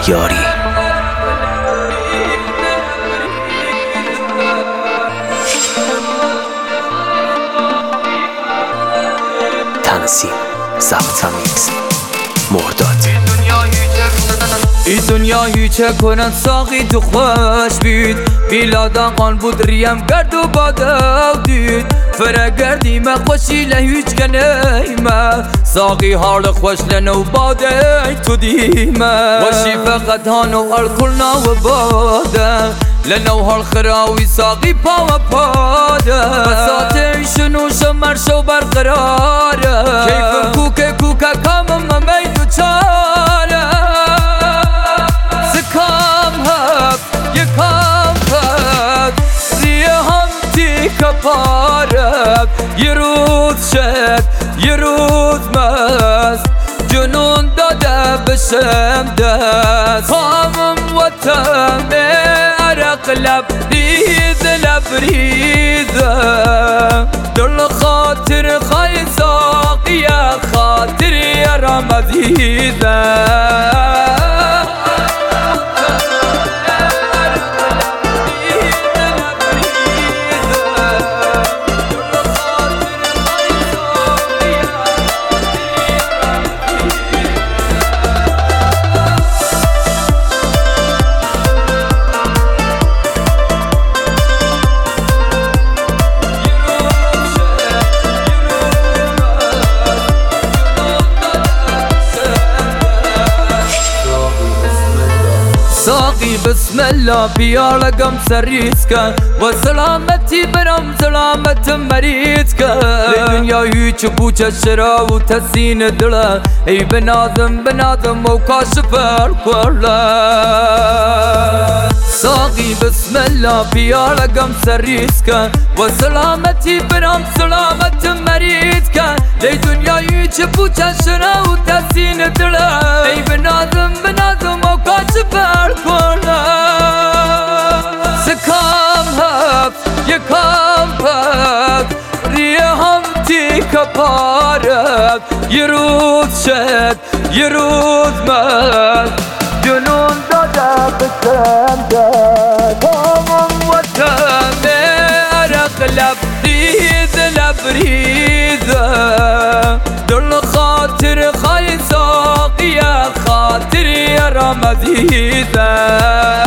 یاری. تنظیم سبتمیز مرداد. ای دنیا هیچه کنن ساقی تو خوش بید بیلادا قان بود ریم گرد و باده دید فرگردی ما خوشی لهیچ کنیمه ساقی حال خوش لنو باده تو دیمه خوشی فقط هانو الکلنا و باده لنو هال خراوی ساقی پا و پاده بساته شنو شمر شو برقراره کیف کوکه کوکه کامم ممیدو چاره کپارب یه روز شد یه روز مست جنون داده بشم دست خامم و تمه عرق لبریزه دل خاطر خواهی ساقی خاطری رمزیزه ساقی بسم الله بیا رقم سریز کن و سلامتی برم سلامت مریض کن دنیا هیچ بوچه شرا و تسین دله ای بنادم و کاشف الکله ساقی بسم الله بیا رقم سریز کن و سلامتی برم سلامت مریض کن ای دنیا هیچ بوچه شرا و تسین دله ای بنادم و کاشف الکله سکام هفت یکام پک ریه هم تی کپارب یه روز شد یه روز مست جنون داده بسم داد کامم و تمه عرق لبریزه دل خاطر خواهی ساقی خاطری رمزیزه